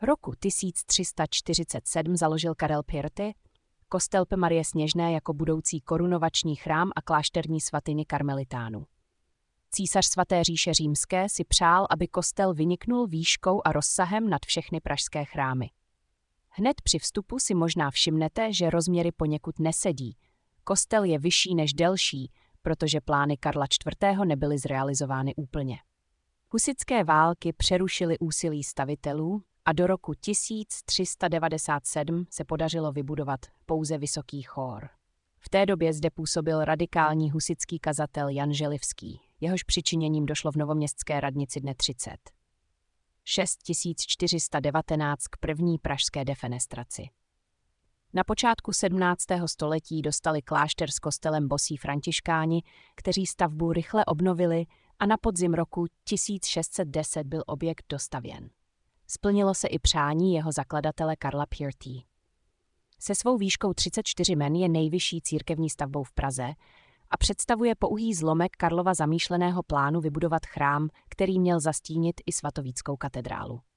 Roku 1347 založil Karel V. kostel Marie Sněžné jako budoucí korunovační chrám a klášterní svatyni karmelitánů. Císař Svaté říše římské si přál, aby kostel vyniknul výškou a rozsahem nad všechny pražské chrámy. Hned při vstupu si možná všimnete, že rozměry poněkud nesedí. Kostel je vyšší než delší, protože plány Karla IV. Nebyly zrealizovány úplně. Husitské války přerušily úsilí stavitelů a do roku 1397 se podařilo vybudovat pouze vysoký chór. V té době zde působil radikální husitský kazatel Jan Želivský, jehož přičiněním došlo v novoměstské radnici dne 30. 6419 k první pražské defenestraci. Na počátku 17. století dostali klášter s kostelem bosí františkáni, kteří stavbu rychle obnovili a na podzim roku 1610 byl objekt dostavěn. Splnilo se i přání jeho zakladatele Karla V. Se svou výškou 34 men je nejvyšší církevní stavbou v Praze a představuje pouhý zlomek Karlova zamýšleného plánu vybudovat chrám, který měl zastínit i svatovíckou katedrálu.